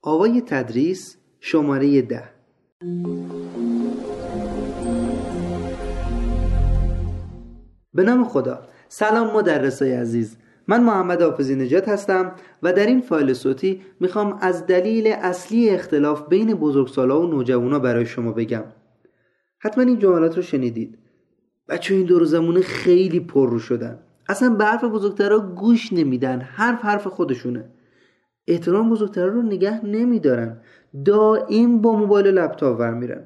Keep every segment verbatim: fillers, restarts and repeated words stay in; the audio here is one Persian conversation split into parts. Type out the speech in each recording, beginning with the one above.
آوای تدریس شماره ده. به نام خدا. سلام مدرسای عزیز، من محمد حافظی نژاد هستم و در این فایل صوتی میخوام از دلیل اصلی اختلاف بین بزرگسالا و نوجوانا برای شما بگم. حتما این جملات رو شنیدید. بچه این دو روزمونه خیلی پر رو شدن، اصلا به حرف بزرگترها گوش نمیدن، حرف حرف خودشونه، احترام بزرگترها رو نگه نمیدارن، دائم با موبایل و لپتاپ ور میرن.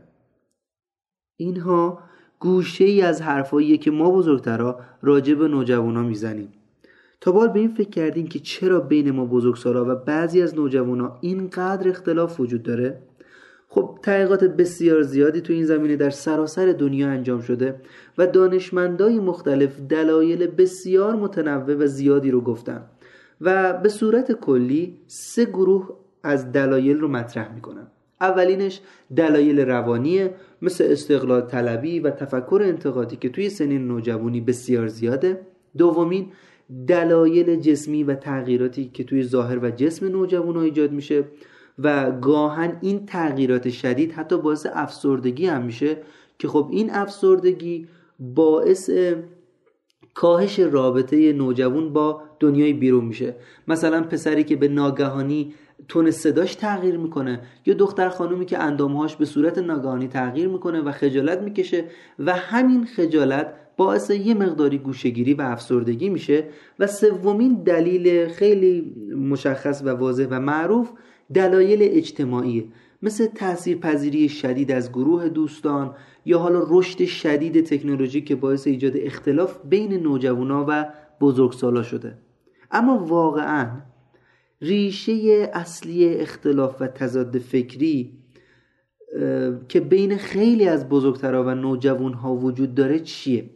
اینها گوشه ای از حرفاییه که ما بزرگترها راجع به نوجوانا میزنیم. تا بار به این فکر کردین که چرا بین ما بزرگسالا و بعضی از نوجوانا اینقدر اختلاف وجود داره؟ خب تحقیقات بسیار زیادی تو این زمینه در سراسر دنیا انجام شده و دانشمندای مختلف دلایل بسیار متنوع و زیادی رو گفتن و به صورت کلی سه گروه از دلایل رو مطرح میکنن. اولینش دلایل روانیه، مثل استقلال طلبی و تفکر انتقادی که توی سنین نوجوانی بسیار زیاده. دومین دلایل جسمی و تغییراتی که توی ظاهر و جسم نوجوانا ایجاد میشه و گاهن این تغییرات شدید حتی باعث افسردگی هم میشه که خب این افسردگی باعث کاهش رابطه نوجوان با دنیای بیرون میشه. مثلا پسری که به ناگهانی تون صداش تغییر میکنه یا دختر خانومی که اندامهاش به صورت ناگهانی تغییر میکنه و خجالت میکشه و همین خجالت باعث یه مقداری گوشه‌گیری و افسردگی میشه. و سومین دلیل خیلی مشخص و واضح و معروف دلایل اجتماعی، مثل تاثیرپذیری شدید از گروه دوستان یا حالا رشد شدید تکنولوژی که باعث ایجاد اختلاف بین نوجوانا و بزرگسالا شده. اما واقعاً ریشه اصلی اختلاف و تضاد فکری که بین خیلی از بزرگترها و نوجوانها وجود داره چیه؟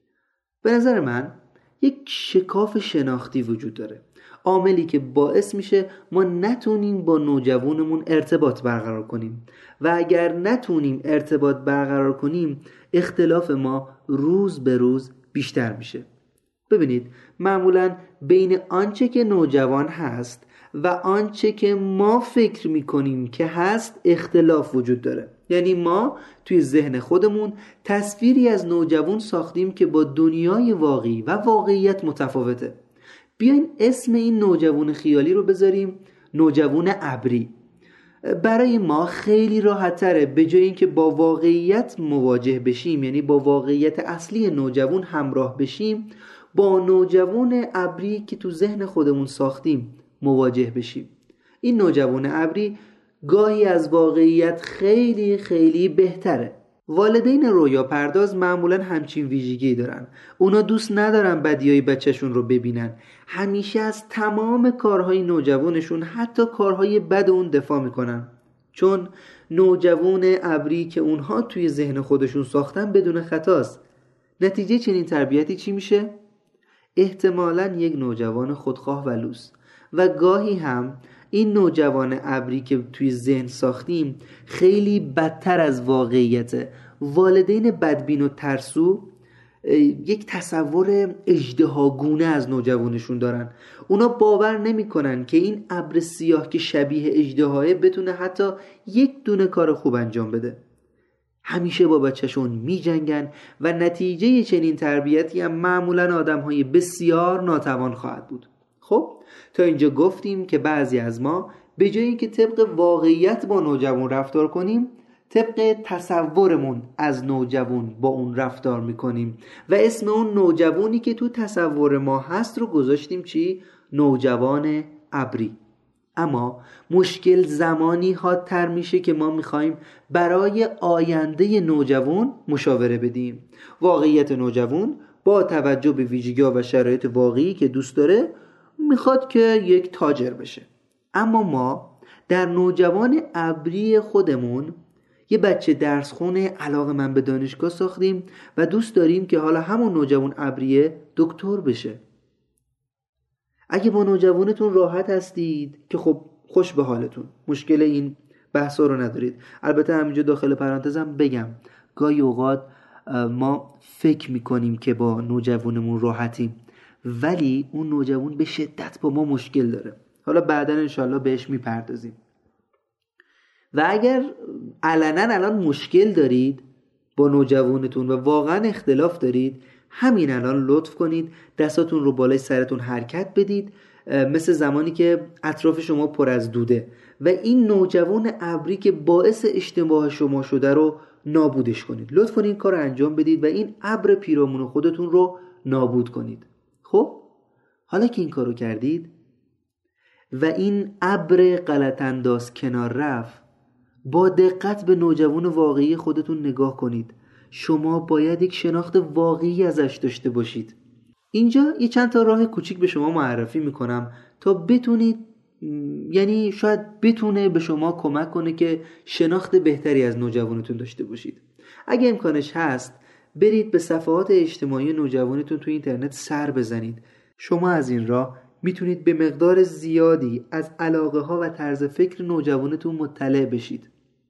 به نظر من یک شکاف شناختی وجود داره، عاملی که باعث میشه ما نتونیم با نوجوانمون ارتباط برقرار کنیم و اگر نتونیم ارتباط برقرار کنیم اختلاف ما روز به روز بیشتر میشه. ببینید، معمولاً بین آنچه که نوجوان هست و آنچه که ما فکر میکنیم که هست اختلاف وجود داره. یعنی ما توی ذهن خودمون تصویری از نوجوان ساختیم که با دنیای واقعی و واقعیت متفاوته. بیاین اسم این نوجوان خیالی رو بذاریم نوجوان ابری. برای ما خیلی راحت تره به جای اینکه با واقعیت مواجه بشیم، یعنی با واقعیت اصلی نوجوان همراه بشیم، با نوجوان ابری که تو ذهن خودمون ساختیم مواجه بشیم. این نوجوان ابری گاهی از واقعیت خیلی خیلی بهتره. والدین رویا پرداز معمولا همچین ویژگی دارن. اونا دوست ندارن بدیای بچهشون رو ببینن. همیشه از تمام کارهای نوجوانشون، حتی کارهای بد اون، دفاع میکنن. چون نوجوان ابری که اونها توی ذهن خودشون ساختن بدون خطاست. نتیجه چنین تربیتی چی میشه؟ احتمالاً یک نوجوان خودخواه و لوس. و گاهی هم این نوجوان ابری که توی ذهن ساختیم خیلی بدتر از واقعیته. والدین بدبین و ترسو یک تصور اژدهاگونه از نوجوانشون دارن. اونا باور نمی کنن که این ابر سیاه که شبیه اژدهاه بتونه حتی یک دونه کار خوب انجام بده. همیشه با بچهشون می جنگن و نتیجه چنین تربیتی هم معمولا آدم های بسیار ناتوان خواهد بود. خب تا اینجا گفتیم که بعضی از ما به جای اینکه طبق واقعیت با نوجوان رفتار کنیم، طبق تصورمون از نوجوان با اون رفتار میکنیم و اسم اون نوجوانی که تو تصور ما هست رو گذاشتیم چی؟ نوجوان ابری. اما مشکل زمانی حادتر میشه که ما میخوایم برای آینده نوجوان مشاوره بدیم. واقعیت نوجوان با توجه به ویژگی‌ها و شرایط واقعی که دوست داره میخواد که یک تاجر بشه. اما ما در نوجوان ابری خودمون یه بچه درس خونه علاقه من به دانشگاه ساختیم و دوست داریم که حالا همون نوجوان ابریه دکتر بشه. اگه با نوجوانتون راحت هستید که خب خوش به حالتون، مشکل این بحثا رو ندارید. البته همینجا داخل پرانتزم بگم گاهی اوقات ما فکر میکنیم که با نوجوانمون راحتیم، ولی اون نوجوان به شدت با ما مشکل داره. حالا بعداً انشالله بهش میپردازیم. و اگر علنا الان مشکل دارید با نوجوانتون و واقعا اختلاف دارید، همین الان لطف کنید دستاتون رو بالای سرتون حرکت بدید، مثل زمانی که اطراف شما پر از دوده و این نوجوان ابری که باعث اشتباه شما شده رو نابودش کنید. لطف کنید این کار رو انجام بدید و این ابر پیرامون خودتون رو نابود کنید. خب حالا که این کار رو کردید و این ابر غلط انداز کنار رفت، با دقت به نوجوان واقعی خودتون نگاه کنید. شما باید یک شناخت واقعی ازش داشته باشید. اینجا یه چند تا راه کوچیک به شما معرفی میکنم تا بتونید، یعنی شاید بتونه به شما کمک کنه که شناخت بهتری از نوجوانتون داشته باشید. اگه امکانش هست برید به صفحات اجتماعی نوجوانتون تو اینترنت سر بزنید. شما از این راه میتونید به مقدار زیادی از علاقه ها و طرز فکر نوجوانتون مطلع بشید.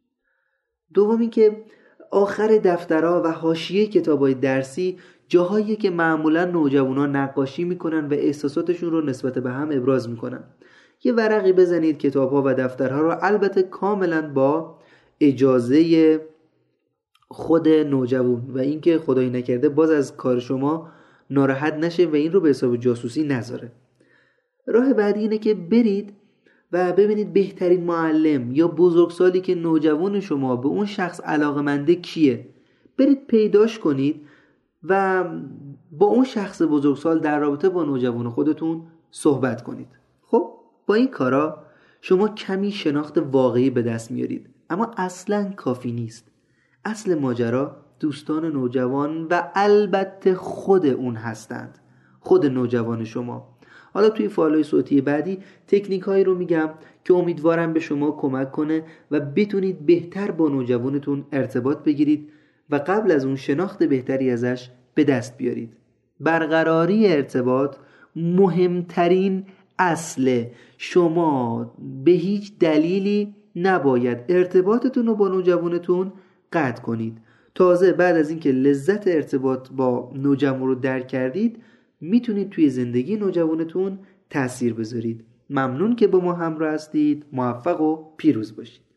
دوم این که آخر دفترها و حاشیه کتابای درسی جاهایی که معمولا نوجوانا نقاشی میکنن و احساساتشون رو نسبت به هم ابراز میکنن. یه ورقی بزنید کتابها و دفترها رو، البته کاملا با اجازه خود نوجوان و اینکه خدایی نکرده باز از کار شما ناراحت نشه و این رو به حساب جاسوسی نذاره. راه بعدی اینه که برید و ببینید بهترین معلم یا بزرگسالی که نوجوان شما به اون شخص علاقه‌منده کیه. برید پیداش کنید و با اون شخص بزرگسال در رابطه با نوجوان خودتون صحبت کنید. خب با این کارا شما کمی شناخت واقعی به دست میارید، اما اصلاً کافی نیست. اصل ماجرا دوستان نوجوان و البته خود اون هستند، خود نوجوان شما. حالا توی فایل‌های صوتی بعدی تکنیک هایی رو میگم که امیدوارم به شما کمک کنه و بتونید بهتر با نوجوانتون ارتباط بگیرید و قبل از اون شناخت بهتری ازش به دست بیارید. برقراری ارتباط مهمترین اصله. شما به هیچ دلیلی نباید ارتباطتون رو با نوجوانتون قطع کنید. تازه بعد از اینکه لذت ارتباط با نوجوان رو درک کردید میتونید توی زندگی نوجوانتون تأثیر بذارید. ممنون که با ما همراه هستید. موفق و پیروز باشید.